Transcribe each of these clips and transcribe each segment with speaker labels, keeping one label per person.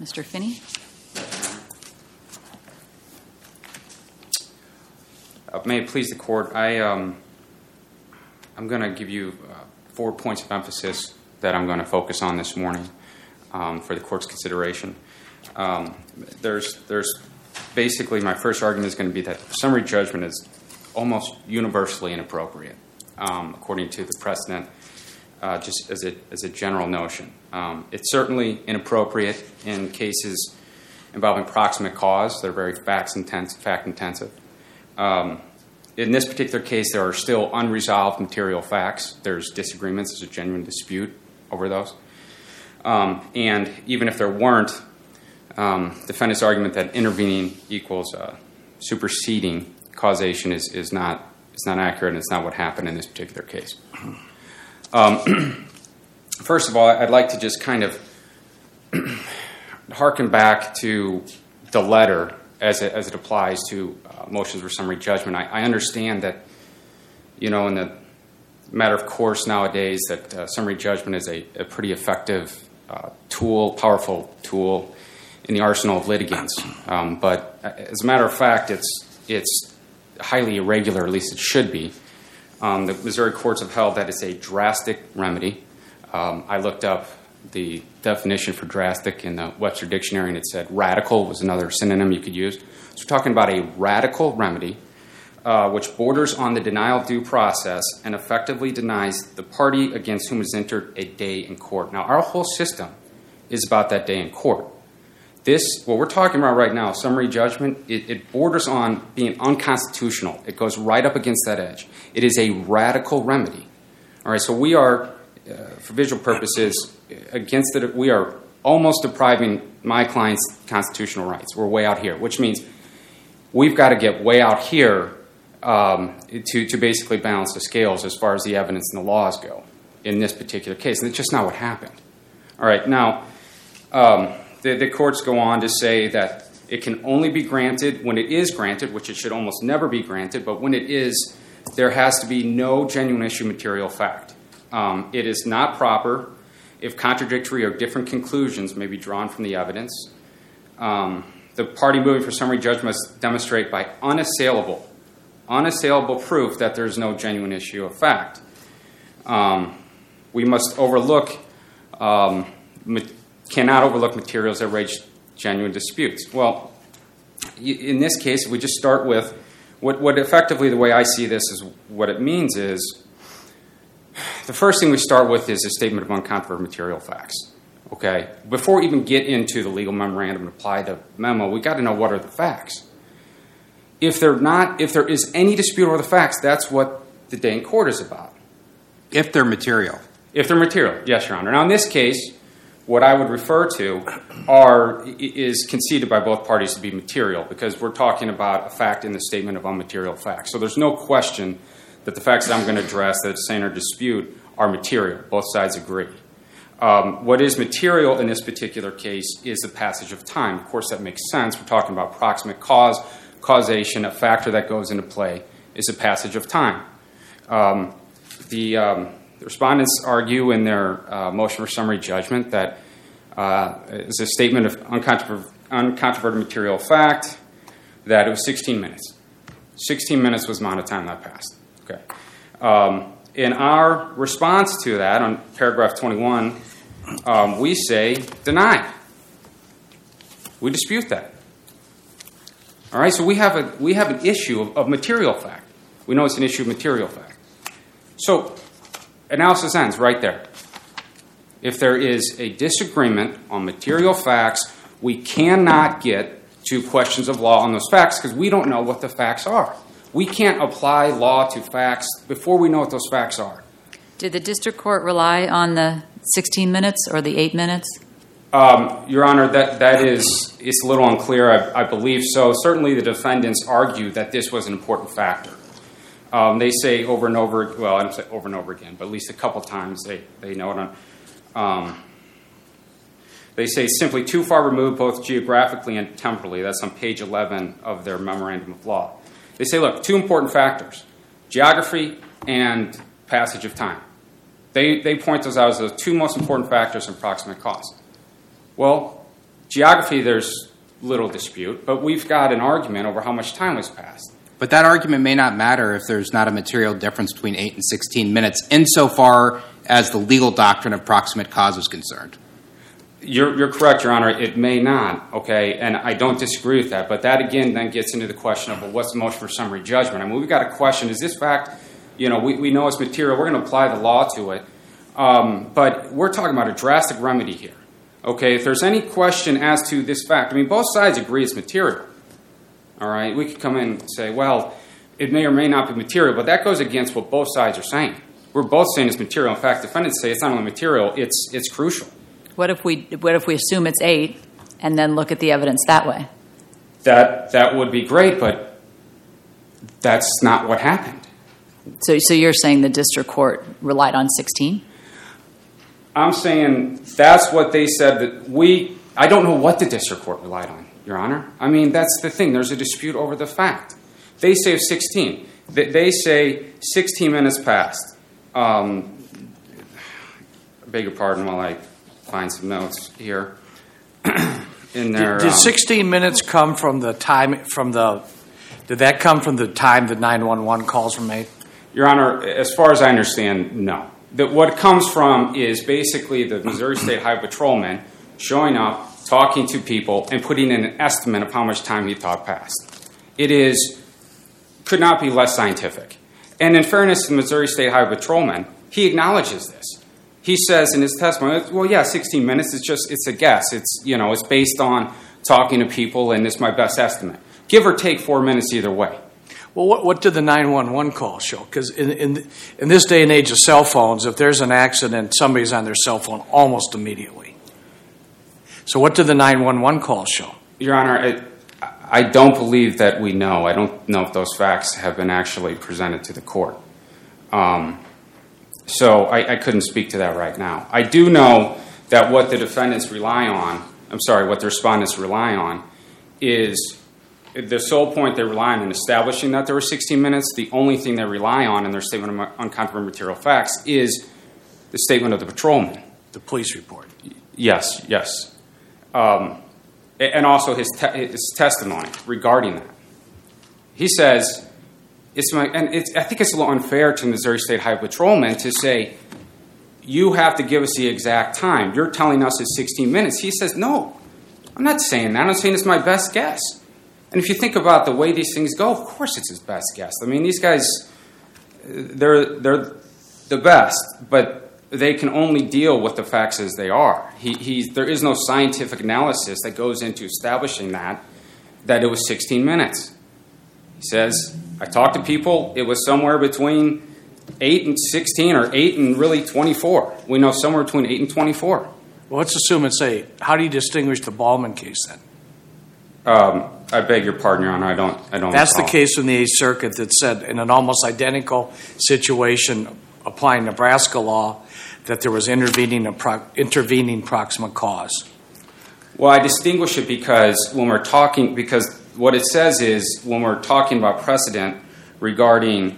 Speaker 1: Mr. Finney?
Speaker 2: May it please the Court, I'm going to give you 4 points of emphasis that I'm going to focus on this morning for the Court's consideration. There's basically, my first argument is going to be that summary judgment is almost universally inappropriate, according to the precedent, just as a general notion. It's certainly inappropriate in cases involving proximate cause. They're very fact-intensive. In this particular case, there are still unresolved material facts. There's disagreements. There's a genuine dispute over those. And even if there weren't, defendant's argument that intervening equals superseding causation is not accurate, and it's not what happened in this particular case. First of all, I'd like to just kind of harken back to the letter as it applies to motions for summary judgment. I understand that, in the matter of course nowadays, that summary judgment is a pretty effective tool, powerful tool in the arsenal of litigants. But as a matter of fact, it's highly irregular, at least it should be. The Missouri courts have held that it's a drastic remedy. I looked up the definition for drastic in the Webster Dictionary, and it said radical was another synonym you could use. So we're talking about a radical remedy which borders on the denial of due process and effectively denies the party against whom is entered a day in court. Now, our whole system is about that day in court. What we're talking about right now, summary judgment, it borders on being unconstitutional. It goes right up against that edge. It is a radical remedy. All right, so we are, for visual purposes, against it. We are almost depriving my client's constitutional rights. We're way out here, which means we've got to get way out here to basically balance the scales as far as the evidence and the laws go in this particular case. And it's just not what happened. All right, now, the courts go on to say that it can only be granted when it is granted, which it should almost never be granted, but when it is, there has to be no genuine issue material fact. It is not proper if contradictory or different conclusions may be drawn from the evidence. The party moving for summary judgment must demonstrate by unassailable proof that there is no genuine issue of fact. We must cannot overlook materials that raise genuine disputes. Well, in this case, if we just start with what effectively the way I see this is what it means is the first thing we start with is a statement of uncontroverted material facts. Okay? Before we even get into the legal memorandum and apply the memo, we got to know what are the facts. If there is any dispute over the facts, that's what the day in court is about.
Speaker 3: If they're material.
Speaker 2: If they're material, yes, Your Honor. Now, in this case, what I would refer to is conceded by both parties to be material because we're talking about a fact in the statement of unmaterial facts. So there's no question that the facts that I'm going to address that it's saying are dispute are material. Both sides agree. What is material in this particular case is the passage of time. Of course, that makes sense. We're talking about proximate causation. A factor that goes into play is the passage of time. The respondents argue in their motion for summary judgment that it's a statement of uncontroverted material fact that it was 16 minutes. 16 minutes was the amount of time that passed. Okay. In our response to that, on paragraph 21, we say denied. We dispute that. All right, so we have an issue of material fact. We know it's an issue of material fact. So analysis ends right there. If there is a disagreement on material facts, we cannot get to questions of law on those facts because we don't know what the facts are. We can't apply law to facts before we know what those facts are.
Speaker 1: Did the district court rely on the 16 minutes or the 8 minutes?
Speaker 2: Your Honor, it's a little unclear. I believe so. Certainly the defendants argue that this was an important factor. They say over and over, well, I don't say over and over again, but at least a couple times they note on. They say simply too far removed both geographically and temporally. That's on page 11 of their memorandum of law. They say, look, two important factors, geography and passage of time. They point those out as the two most important factors in proximate cause. Well, Geography, there's little dispute, but we've got an argument over how much time was passed.
Speaker 3: But that argument may not matter if there's not a material difference between 8 and 16 minutes, insofar as the legal doctrine of proximate cause is concerned.
Speaker 2: You're correct, Your Honor. It may not, okay, and I don't disagree with that. But that, again, then gets into the question of, well, what's the motion for summary judgment? I mean, we've got a question. Is this fact, we know it's material. We're going to apply the law to it. But we're talking about a drastic remedy here, okay? If there's any question as to this fact, I mean, both sides agree it's material, all right? We could come in and say, well, it may or may not be material, but that goes against what both sides are saying. We're both saying it's material. In fact, defendants say it's not only material, it's crucial.
Speaker 1: What if we assume it's 8 and then look at the evidence that way?
Speaker 2: That would be great, but that's not what happened.
Speaker 1: So you're saying the district court relied on 16?
Speaker 2: I'm saying that's what they said. I don't know what the district court relied on, Your Honor. I mean, that's the thing. There's a dispute over the fact. They say 16. They say 16 minutes passed. I beg your pardon while I find some notes here. In there,
Speaker 4: did 16 minutes come from the time did that come from the time the 911 calls were made?
Speaker 2: Your Honor, as far as I understand, no. What it comes from is basically the Missouri State Highway Patrolman showing up, talking to people, and putting in an estimate of how much time he thought passed. Could not be less scientific. And in fairness to the Missouri State Highway Patrolman, he acknowledges this. He says in his testimony, well, yeah, 16 minutes, it's a guess. It's based on talking to people, and it's my best estimate. Give or take 4 minutes either way.
Speaker 4: Well, what did the 911 call show? Because in this day and age of cell phones, if there's an accident, somebody's on their cell phone almost immediately. So what did the 911 call show?
Speaker 2: Your Honor, I don't believe that we know. I don't know if those facts have been actually presented to the court. So I couldn't speak to that right now. I do know that what the respondents rely on is the sole point they rely on in establishing that there were 16 minutes. The only thing they rely on in their statement of uncontroverted material facts is the statement of the patrolman.
Speaker 4: The police report.
Speaker 2: Yes. And also his testimony regarding that. He says, I think it's a little unfair to the Missouri State Highway Patrolman to say, you have to give us the exact time. You're telling us it's 16 minutes. He says, no, I'm not saying that. I'm saying it's my best guess. And if you think about the way these things go, of course it's his best guess. I mean, these guys, they're the best, but they can only deal with the facts as they are. There is no scientific analysis that goes into establishing that it was 16 minutes. He says, I talked to people, it was somewhere between 8 and 16 or 8 and really 24. We know somewhere between 8 and 24.
Speaker 4: Well, let's assume it's 8. How do you distinguish the Ballman case then?
Speaker 2: I beg your pardon, Your Honor. I don't.
Speaker 4: That's the case in the 8th Circuit that said in an almost identical situation applying Nebraska law that there was intervening proximate cause.
Speaker 2: Well, I distinguish it because what it says is when we're talking about precedent regarding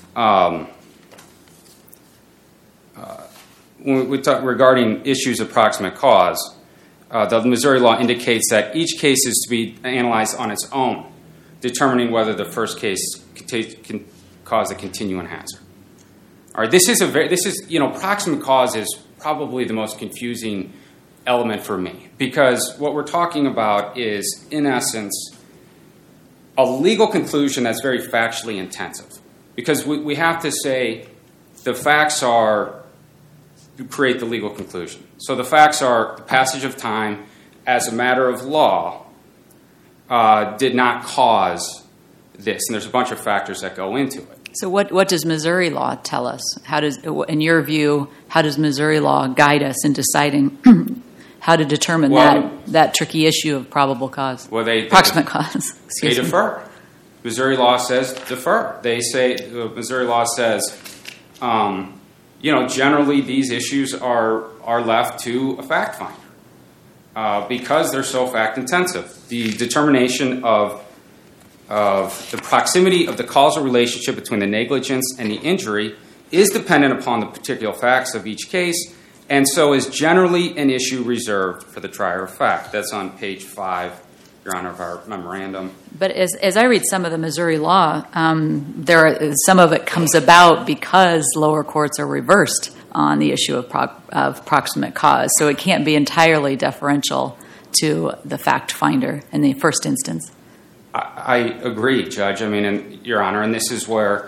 Speaker 2: regarding issues of proximate cause, the Missouri law indicates that each case is to be analyzed on its own, determining whether the first case can cause a continuing hazard. All right, proximate cause is probably the most confusing element for me because what we're talking about is, in essence, a legal conclusion that's very factually intensive. Because we have to say the facts create the legal conclusion. So the facts are the passage of time as a matter of law did not cause this. And there's a bunch of factors that go into it.
Speaker 1: So what does Missouri law tell us? In your view, how does Missouri law guide us in deciding how to determine that tricky issue of probable cause?
Speaker 2: Well,
Speaker 1: proximate cause.
Speaker 2: They defer. Missouri law says defer. Missouri law says, generally these issues are left to a fact finder because they're so fact intensive. The determination of the proximity of the causal relationship between the negligence and the injury is dependent upon the particular facts of each case and so is generally an issue reserved for the trier of fact. That's on page 5, Your Honor, of our memorandum.
Speaker 1: But as I read some of the Missouri law, some of it comes about because lower courts are reversed on the issue of proximate cause. So it can't be entirely deferential to the fact finder in the first instance.
Speaker 2: I agree, Judge. I mean, and Your Honor, and this is where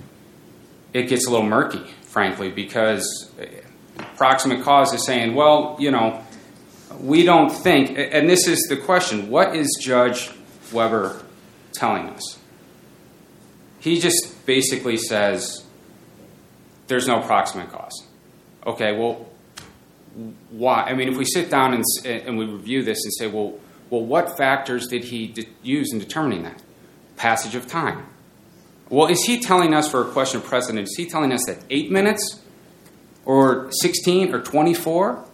Speaker 2: it gets a little murky, frankly, because proximate cause is saying, well, you know, we don't think, and this is the question, what is Judge Weber telling us? He just basically says there's no proximate cause. Okay, well, why? I mean, if we sit down and we review this and say, well, what factors did he use in determining that? Passage of time. Well, is he telling us, for a question of precedent, is he telling us that 8 minutes or 16 or 24?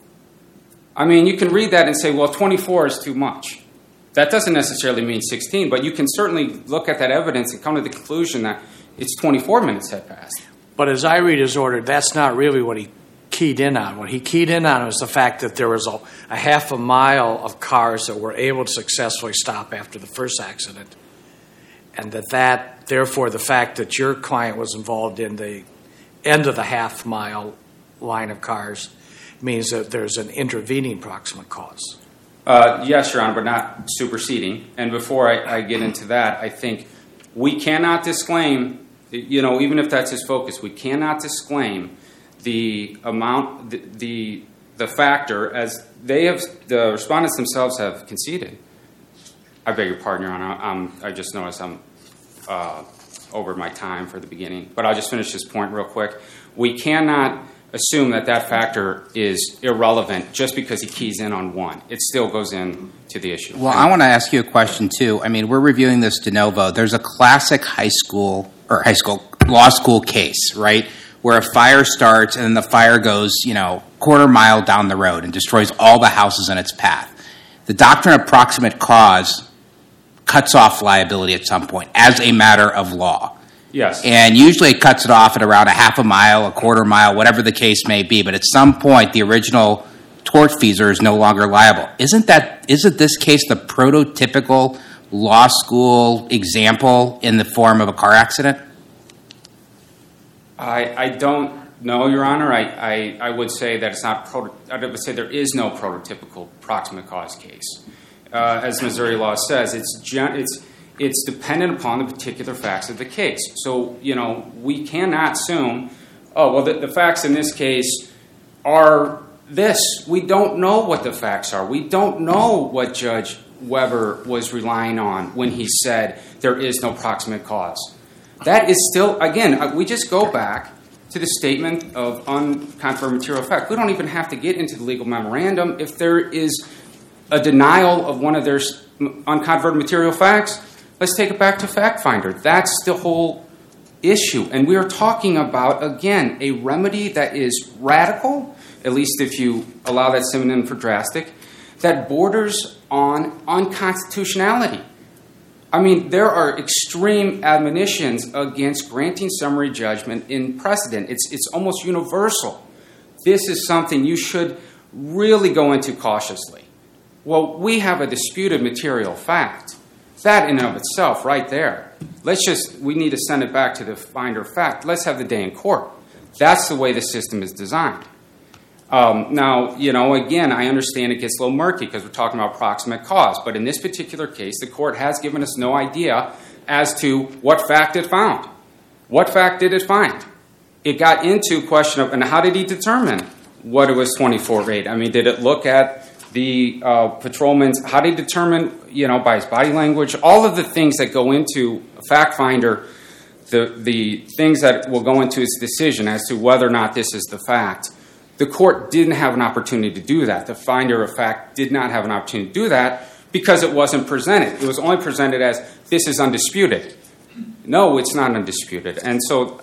Speaker 2: I mean, you can read that and say, well, 24 is too much. That doesn't necessarily mean 16, but you can certainly look at that evidence and come to the conclusion that it's 24 minutes had passed.
Speaker 4: But as I read his order, that's not really what he keyed in on. What he keyed in on was the fact that there was a half a mile of cars that were able to successfully stop after the first accident, and that therefore the fact that your client was involved in the end of the half mile line of cars means that there's an intervening proximate cause.
Speaker 2: Yes, Your Honor, but not superseding. And before I get into that, I think we cannot disclaim, you know, even if that's his focus, we cannot disclaim the amount, the factor, as they have, the respondents themselves have conceded. I beg your pardon, Your Honor. I just noticed I'm over my time for the beginning, but I'll just finish this point real quick. We cannot assume that factor is irrelevant just because he keys in on one. It still goes in to the issue.
Speaker 3: Well, I want to ask you a question, too. I mean, we're reviewing this de novo. There's a classic law school case, right, where a fire starts and then the fire goes, quarter mile down the road and destroys all the houses in its path. The doctrine of proximate cause cuts off liability at some point as a matter of law.
Speaker 2: Yes.
Speaker 3: And usually it cuts it off at around a half a mile, a quarter mile, whatever the case may be. But at some point, the original tortfeasor is no longer liable. Isn't this case the prototypical law school example in the form of a car accident?
Speaker 2: I don't know, Your Honor. I would say that it's not. I would say there is no prototypical proximate cause case. As Missouri law says, it's dependent upon the particular facts of the case. So, we cannot assume, the facts in this case are this. We don't know what the facts are. We don't know what Judge Weber was relying on when he said there is no proximate cause. That is still, again, we just go back to the statement of uncontroverted material fact. We don't even have to get into the legal memorandum. If there is a denial of one of their uncontroverted material facts, let's take it back to fact finder. That's the whole issue. And we are talking about, again, a remedy that is radical, at least if you allow that synonym for drastic, that borders on unconstitutionality. I mean, there are extreme admonitions against granting summary judgment in precedent. It's almost universal. This is something you should really go into cautiously. Well, we have a disputed material fact. That in and of itself, right there. We need to send it back to the finder of fact. Let's have the day in court. That's the way the system is designed. Now, again, I understand it gets a little murky because we're talking about proximate cause. But in this particular case, the court has given us no idea as to what fact it found. What fact did it find? It got into a question of, and how did he determine what it was 24-8? I mean, did it look at the patrolman's, how did he determine, by his body language, all of the things that go into a fact finder, the things that will go into his decision as to whether or not this is the fact. The court didn't have an opportunity to do that. The finder of fact did not have an opportunity to do that because it wasn't presented. It was only presented as, this is undisputed. No, it's not undisputed. And so,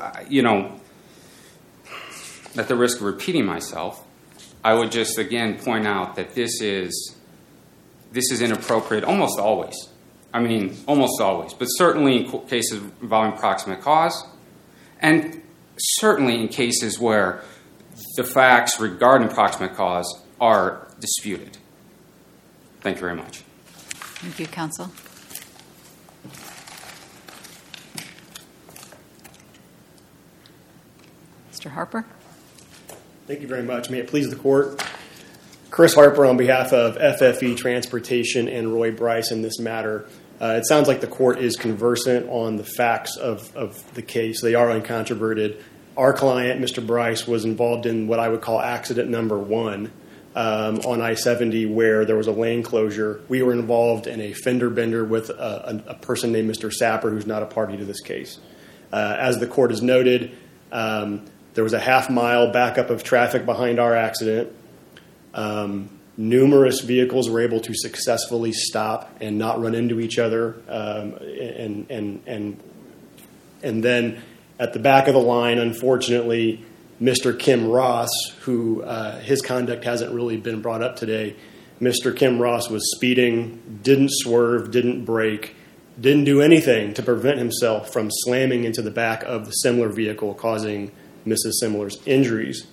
Speaker 2: at the risk of repeating myself, I would just again point out that this is inappropriate almost always. I mean, almost always. But certainly in cases involving proximate cause, and certainly in cases where the facts regarding proximate cause are disputed. Thank you very much.
Speaker 1: Thank you, counsel. Mr. Harper.
Speaker 5: Thank you very much. May it please the court. Chris Harper on behalf of FFE Transportation and Roy Bryce in this matter. It sounds like the court is conversant on the facts of the case. They are uncontroverted. Our client, Mr. Bryce, was involved in what I would call accident number 1 on I-70 where there was a lane closure. We were involved in a fender bender with a person named Mr. Sapper, who's not a party to this case. As the court has noted, there was a half-mile backup of traffic behind our accident. Numerous vehicles were able to successfully stop and not run into each other. And then at the back of the line, unfortunately, Mr. Kim Ross, who his conduct hasn't really been brought up today, Mr. Kim Ross was speeding, didn't swerve, didn't brake, didn't do anything to prevent himself from slamming into the back of the Semler vehicle, causing Mrs. Semler's injuries.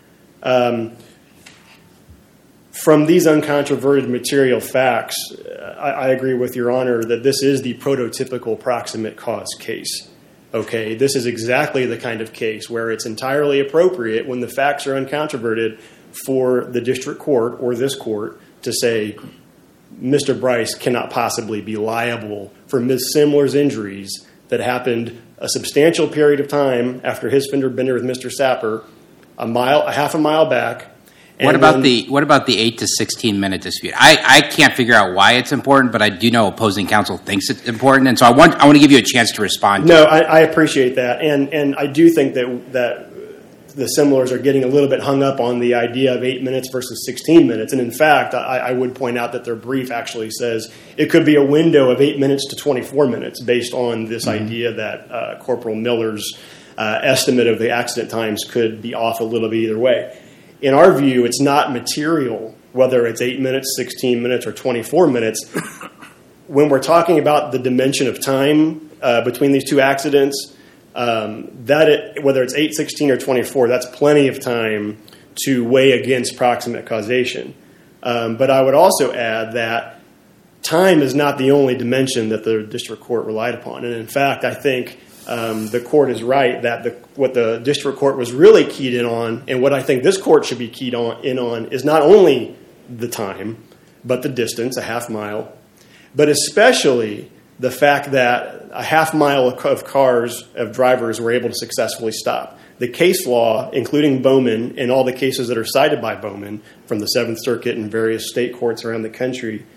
Speaker 5: From these uncontroverted material facts, I agree with Your Honor that this is the prototypical proximate cause case. Okay, this is exactly the kind of case where it's entirely appropriate when the facts are uncontroverted for the district court or this court to say Mr. Bryce cannot possibly be liable for Ms. Semler's injuries that happened a substantial period of time after his fender bender with Mr. Sapper, a half a mile back.
Speaker 3: What about the 8 to 16 minute dispute? I can't figure out why it's important, but I do know opposing counsel thinks it's important, and so I want to give you a chance to respond.
Speaker 5: No, I appreciate that, and I do think that the Semlers are getting a little bit hung up on the idea of 8 minutes versus 16 minutes, and in fact, I would point out that their brief actually says it could be a window of 8 minutes to 24 minutes based on this idea that Corporal Miller's estimate of the accident times could be off a little bit either way. In our view, it's not material whether it's 8 minutes, 16 minutes, or 24 minutes. When we're talking about the dimension of time between these two accidents, whether it's 8, 16, or 24, that's plenty of time to weigh against proximate causation. But I would also add that time is not the only dimension that the district court relied upon. And in fact, I think the court is right that what the district court was really keyed in on, and what I think this court should be keyed in on, is not only the time, but the distance, a half mile, but especially the fact that a half mile of drivers were able to successfully stop. The case law, including Bowman and all the cases that are cited by Bowman from the Seventh Circuit and various state courts around the country,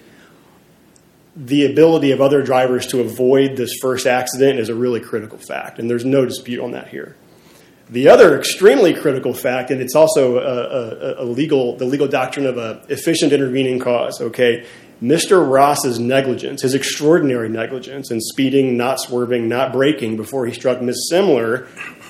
Speaker 5: the ability of other drivers to avoid this first accident is a really critical fact, and there's no dispute on that here. The other extremely critical fact, and it's also the legal doctrine of an efficient intervening cause, okay? Mr. Ross's negligence, his extraordinary negligence in speeding, not swerving, not braking before he struck Ms. Semler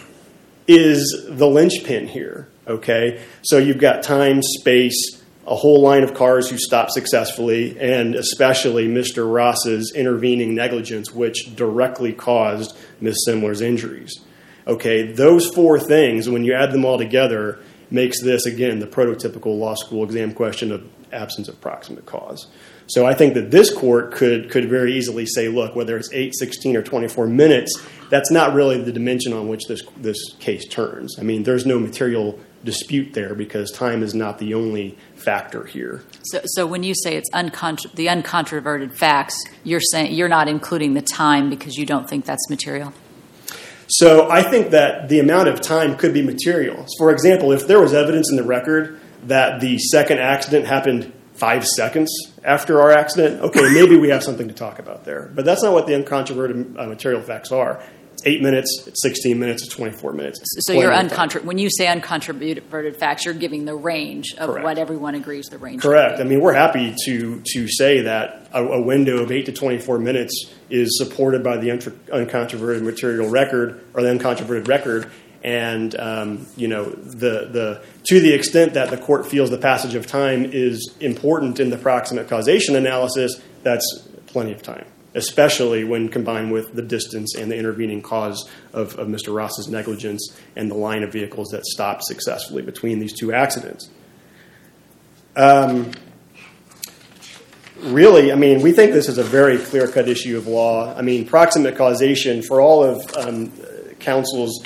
Speaker 5: is the linchpin here, okay? So you've got time, space, a whole line of cars who stopped successfully, and especially Mr. Ross's intervening negligence, which directly caused Ms. Semler's injuries. Okay, those four things, when you add them all together, makes this, again, the prototypical law school exam question of absence of proximate cause. So I think that this court could very easily say, look, whether it's 8, 16, or 24 minutes, that's not really the dimension on which this case turns. I mean, there's no material dispute there because time is not the only factor here.
Speaker 1: So when you say it's the uncontroverted facts, you're saying you're not including the time because you don't think that's material?
Speaker 5: So I think that the amount of time could be material. For example, if there was evidence in the record that the second accident happened 5 seconds after our accident, okay, maybe we have something to talk about there. But that's not what the uncontroverted material facts are. It's 8 minutes, it's 16 minutes, it's 24 minutes.
Speaker 1: So you're when you say uncontroverted facts, you're giving the range of Correct. What everyone agrees the range
Speaker 5: Correct. I mean, we're happy to say that a window of 8 to 24 minutes is supported by the uncontroverted material record or the uncontroverted record. And, to the extent that the court feels the passage of time is important in the proximate causation analysis, that's plenty of time. especially when combined with the distance and the intervening cause of Mr. Ross's negligence and the line of vehicles that stopped successfully between these two accidents. Really, I mean, we think this is a very clear-cut issue of law. I mean, proximate causation, for all of counsel's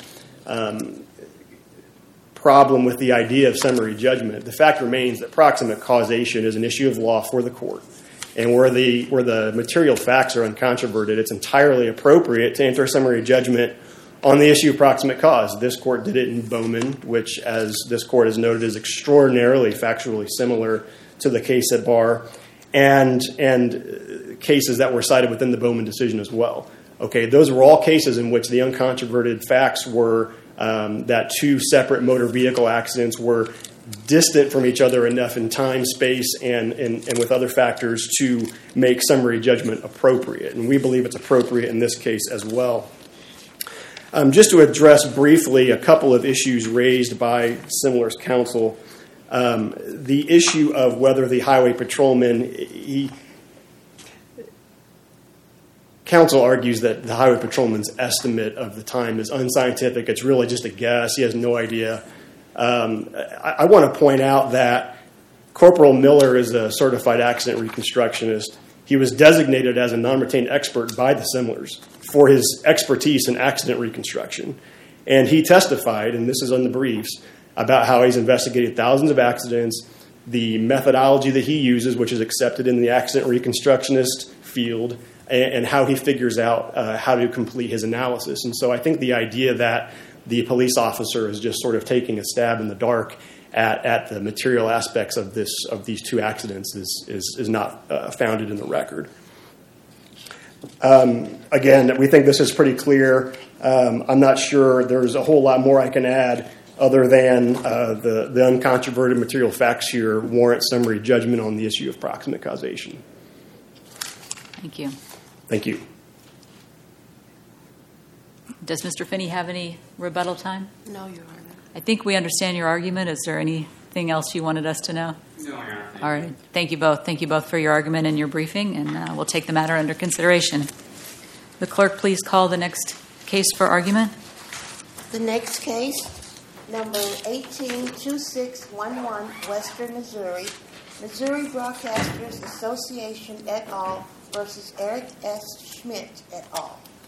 Speaker 5: problem with the idea of summary judgment, the fact remains that proximate causation is an issue of law for the court. And where the material facts are uncontroverted, it's entirely appropriate to enter summary judgment on the issue of proximate cause. This court did it in Bowman, which, as this court has noted, is extraordinarily factually similar to the case at bar, and cases that were cited within the Bowman decision as well. Okay, those were all cases in which the uncontroverted facts were that two separate motor vehicle accidents were distant from each other enough in time, space, and with other factors to make summary judgment appropriate. And we believe it's appropriate in this case as well. Just to address briefly a couple of issues raised by Simler's counsel, the issue of whether the highway patrolman, counsel argues that the highway patrolman's estimate of the time is unscientific. It's really just a guess. He has no idea. I want to point out that Corporal Miller is a certified accident reconstructionist. He was designated as a non-retained expert by the Simlers for his expertise in accident reconstruction. And he testified, and this is on the briefs, about how he's investigated thousands of accidents, the methodology that he uses, which is accepted in the accident reconstructionist field, and how he figures out how to complete his analysis. And so I think the idea that the police officer is just sort of taking a stab in the dark at the material aspects of these two accidents is not founded in the record. Again, we think this is pretty clear. I'm not sure there's a whole lot more I can add other than the uncontroverted material facts here warrant summary judgment on the issue of proximate causation.
Speaker 1: Thank you.
Speaker 5: Thank you.
Speaker 1: Does Mr. Finney have any rebuttal time?
Speaker 6: No, Your Honor.
Speaker 1: I think we understand your argument. Is there anything else you wanted us to know?
Speaker 2: No, Your Honor.
Speaker 1: All right. Thank you both. Thank you both for your argument and your briefing, and we'll take the matter under consideration. The clerk, please call the next case for argument.
Speaker 6: The next case, number 182611, Western Missouri, Missouri Broadcasters Association et al. Versus Eric S. Schmidt et al.